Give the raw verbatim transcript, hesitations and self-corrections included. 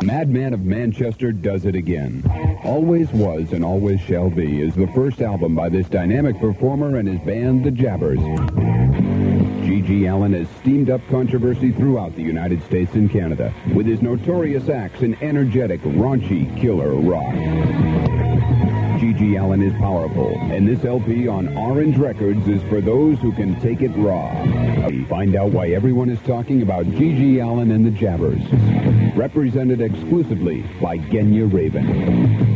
Madman of Manchester does it again. Always Was and Always Shall Be is the first album by this dynamic performer and his band, The Jabbers. G G Allin has steamed up controversy throughout the United States and Canada with his notorious acts in energetic, raunchy, killer rock. G G Allin is powerful, and this L P on Orange Records is for those who can take it raw. Find out why everyone is talking about G G Allin and the Jabbers. Represented exclusively by Genya Raven.